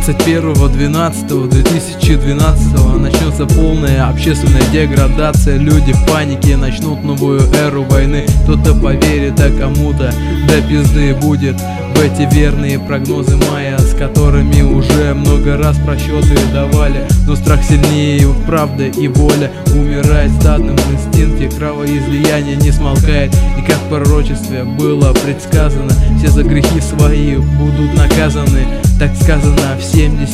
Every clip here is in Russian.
21.12.2012 начнется полная общественная деградация. Люди в панике начнут новую эру войны. Кто-то поверит, а кому-то до пизды будет в эти верные прогнозы мая, с которыми уже много раз просчеты давали. Но страх сильнее правда и воля. Умирает в стадном инстинкте, кровоизлияние не смолкает. И как в пророчестве было предсказано, все за грехи свои будут наказаны. Так сказано в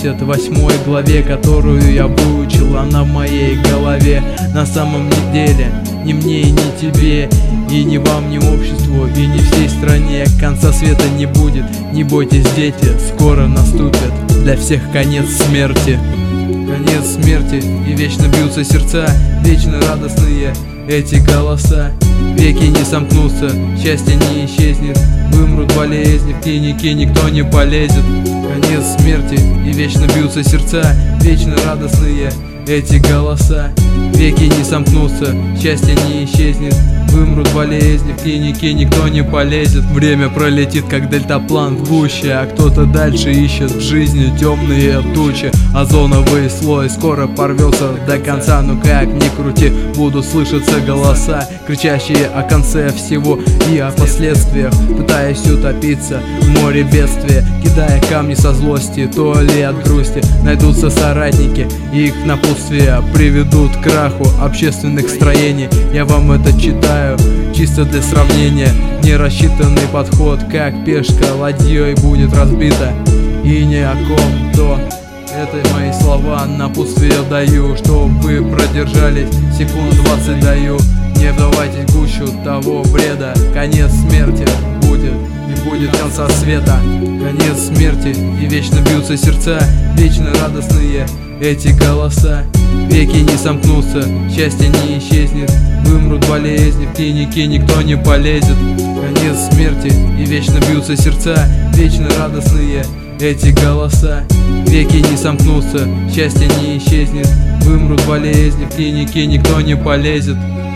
78 главе, которую я выучил, она в моей голове. На самом деле ни мне и ни тебе, и ни вам, ни обществу, и ни всей стране конца света не будет. Не бойтесь, дети, скоро наступит для всех конец смерти. Конец смерти, и вечно бьются сердца, вечно радостные эти голоса. Веки не сомкнутся, счастье не исчезнет, вымрут болезни, в клиники никто не полезет. Конец смерти, и вечно бьются сердца, вечно радостные эти голоса. Веки не сомкнутся, счастье не исчезнет, вымрут болезни, в клинике никто не полезет. Время пролетит, как дельтаплан в гуще, а кто-то дальше ищет в жизни темные тучи. Озоновый слой скоро порвется до конца, но как ни крути, будут слышаться голоса, кричащие о конце всего и о последствиях, пытаясь утопиться в море бедствия, кидая камни со злости, то ли от грусти. Найдутся соратники, и их напутствия приведут к краху общественных строений. Я вам это читаю чисто для сравнения. Нерассчитанный подход, как пешка ладьей будет разбита, и ни о ком, то это мои слова, напутствие даю, чтоб вы продержались секунд 20 даю. Не вдавайтесь в гущу того бреда, конец смерти будет, не будет конца света. Конец смерти, и вечно бьются сердца, вечно радостные эти голоса. Веки не сомкнутся, счастье не исчезнет, вымрут болезни, в клинике никто не полезет. Конец смерти, и вечно бьются сердца, вечно радостные эти голоса. Веки не сомкнутся, счастье не исчезнет, вымрут болезни, в клинике никто не полезет.